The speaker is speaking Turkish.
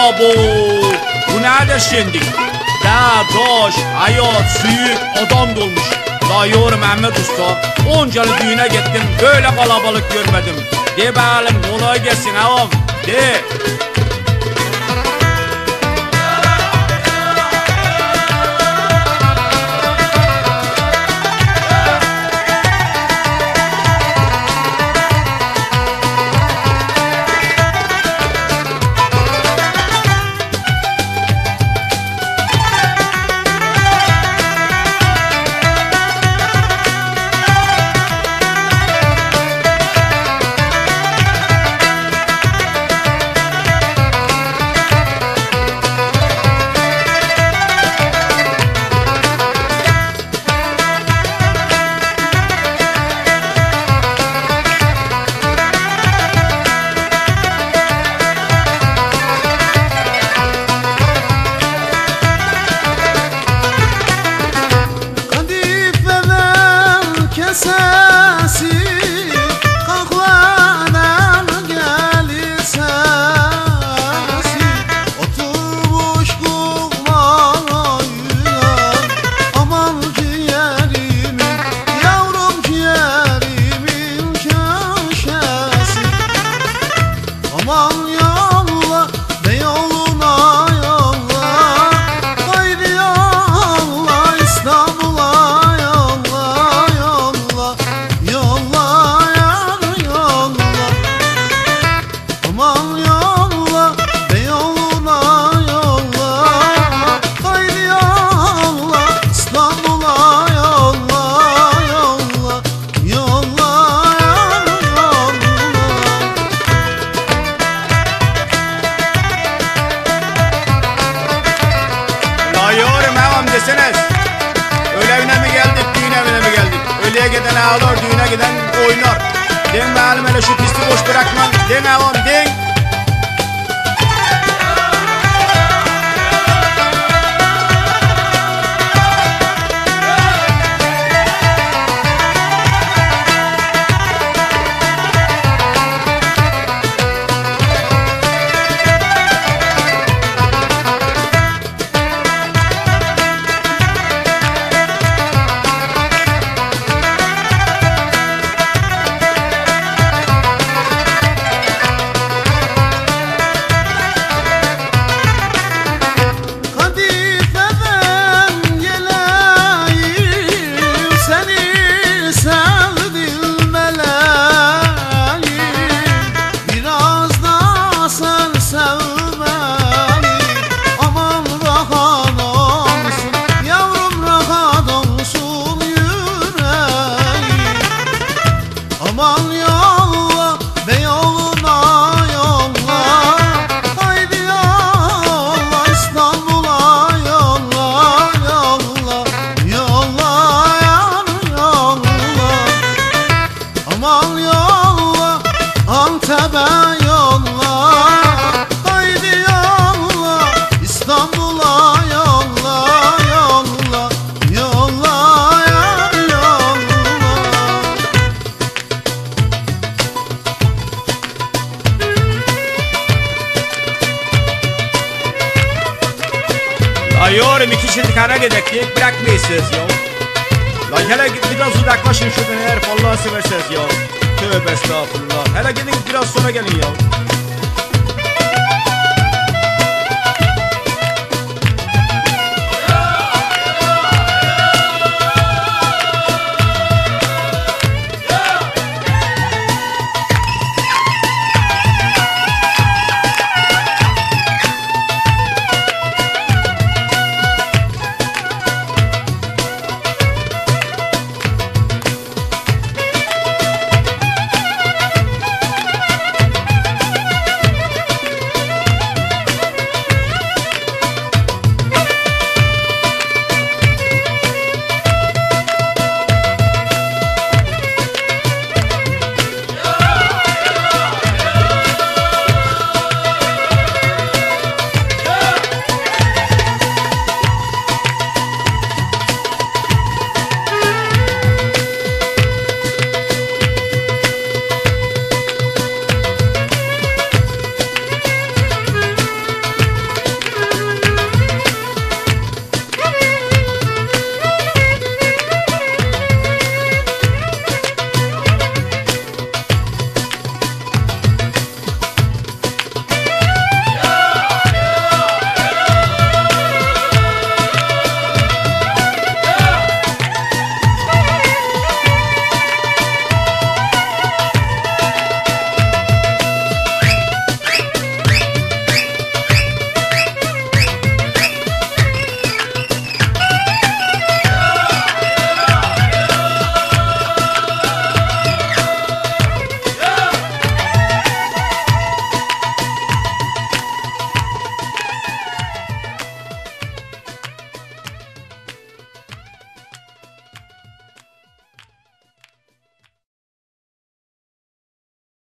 Abo, bu nedir şimdi? Daş, hayat, suyu, adam dolmuş. La yorum Mehmet Usta, oncalı düğüne gittim, böyle kalabalık görmedim. De bakalım, kolay gelsin ağam, de. Öyle evine mi geldik, düğün evine mi geldik? Öyleye giden ağlar, düğüne giden oynar. Den bakalım hele şu pisti boş bırakma. Den ağam, den. Yorum iki çildikana gidecek, bırakmayısınız ya. La hele biraz uzaklaşın şuradan herif, Allah'ı severseniz ya. Tövbe estağfurullah. Hele gidin biraz sonra gelin ya.